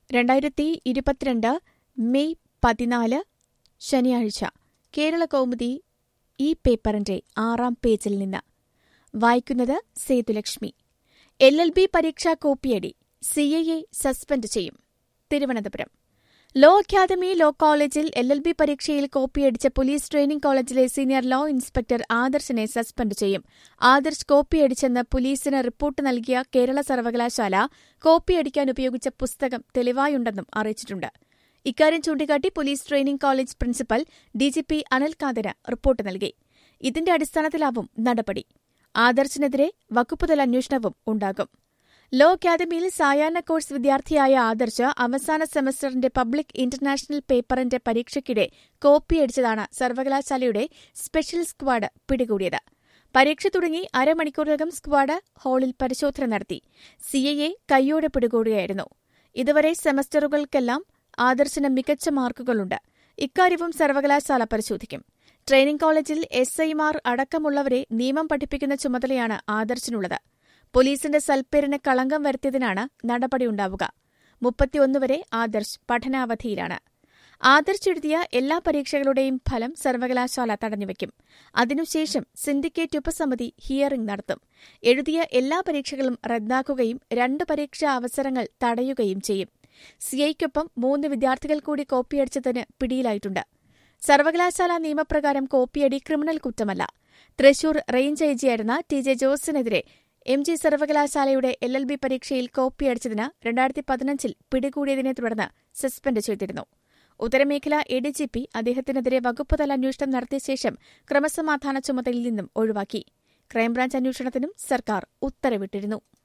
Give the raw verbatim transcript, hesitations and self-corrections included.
രണ്ടായിരത്തി ഇരുപത്തിരണ്ട് മെയ് പതിനാല് ശനിയാഴ്ച കേരളകൗമുദി ഈ പേപ്പറിന്റെ ആറാം പേജിൽ നിന്ന് വായിക്കുന്നത് സേതുലക്ഷ്മി. എൽ എൽ ബി പരീക്ഷാ കോപ്പിയടി സി ഐ എ സസ്പെൻഡ് ചെയ്യും. തിരുവനന്തപുരം ലോ അക്കാദമി ലോ കോളേജിൽ എൽ എൽ ബി പരീക്ഷയിൽ കോപ്പിയടിച്ച പോലീസ് ട്രെയിനിംഗ് കോളേജിലെ സീനിയർ ലോ ഇൻസ്പെക്ടർ ആദർശിനെ സസ്പെൻഡ് ചെയ്യും. ആദർശ് കോപ്പിയടിച്ചെന്ന് പോലീസിന് റിപ്പോർട്ട് നൽകിയ കേരള സർവകലാശാല കോപ്പിയടിക്കാൻ ഉപയോഗിച്ച പുസ്തകം തെളിവായുണ്ടെന്നും അറിയിച്ചിട്ടുണ്ട്. ഇക്കാര്യം ചൂണ്ടിക്കാട്ടി police training college principal D G P Anil കാന്തിന് റിപ്പോർട്ട് നൽകി. ഇതിന്റെ അടിസ്ഥാനത്തിലാവും നടപടി. ആദർശിനെതിരെ വകുപ്പുതല അന്വേഷണവും ഉണ്ടാകും. ലോ അക്കാദമിയിൽ സായാഹ്ന കോഴ്സ് വിദ്യാർത്ഥിയായ ആദർശ് അവസാന സെമസ്റ്ററിന്റെ പബ്ലിക് ഇന്റർനാഷണൽ പേപ്പറിന്റെ പരീക്ഷയ്ക്കിടെ കോപ്പിയടിച്ചതാണ് സർവകലാശാലയുടെ സ്പെഷ്യൽ സ്ക്വാഡ് പിടികൂടിയത്. പരീക്ഷ തുടങ്ങി അരമണിക്കൂറിനകം സ്ക്വാഡ് ഹാളിൽ പരിശോധന നടത്തി. സി ഐ എ കൈയോടെ പിടികൂടുകയായിരുന്നു. ഇതുവരെ സെമസ്റ്ററുകൾക്കെല്ലാം ആദർശിന് മികച്ച മാർക്കുകളുണ്ട്. ഇക്കാര്യവും സർവകലാശാല പരിശോധിക്കും. ട്രെയിനിംഗ് കോളേജിൽ എസ് ഐമാർ അടക്കമുള്ളവരെ നിയമം പഠിപ്പിക്കുന്ന ചുമതലയാണ് ആദർശിനുള്ളത്. പോലീസിന്റെ സൽപ്പേരിന് കളങ്കം വരുത്തിയതിനാണ് നടപടിയുണ്ടാവുക. മുപ്പത്തിയൊന്ന് വരെ ആദർശ് പഠനാവധിയിലാണ്. ആദർശ് എഴുതിയ എല്ലാ പരീക്ഷകളുടെയും ഫലം സർവകലാശാല തടഞ്ഞുവയ്ക്കും. അതിനുശേഷം സിൻഡിക്കേറ്റ് ഉപസമിതി ഹിയറിംഗ് നടത്തും. എഴുതിയ എല്ലാ പരീക്ഷകളും റദ്ദാക്കുകയും രണ്ട് പരീക്ഷാ അവസരങ്ങൾ തടയുകയും ചെയ്യും. സിഐക്കൊപ്പം മൂന്ന് വിദ്യാർത്ഥികൾ കൂടി കോപ്പിയടിച്ചതിന് പിടിയിലായിട്ടുണ്ട്. സർവകലാശാല നിയമപ്രകാരം കോപ്പിയടി ക്രിമിനൽ കുറ്റമല്ല. തൃശൂർ റേഞ്ച് ഐ ജിയായിരുന്ന ടി ജെ ജോസിനെതിരെ എം ജി സർവകലാശാലയുടെ എൽ എൽ ബി പരീക്ഷയിൽ കോപ്പിയടിച്ചതിന് രണ്ടായിരത്തി പതിനഞ്ചിൽ പിടികൂടിയതിനെ തുടർന്ന് സസ്പെൻഡ് ചെയ്തിരുന്നു. ഉത്തരമേഖല എ ഡി ജി പി അദ്ദേഹത്തിനെതിരെ വകുപ്പുതല അന്വേഷണം നടത്തിയ ശേഷം ക്രമസമാധാന ചുമതലയിൽ നിന്നും ഒഴിവാക്കി. ക്രൈംബ്രാഞ്ച് അന്വേഷണത്തിനും സർക്കാർ ഉത്തരവിട്ടിരുന്നു.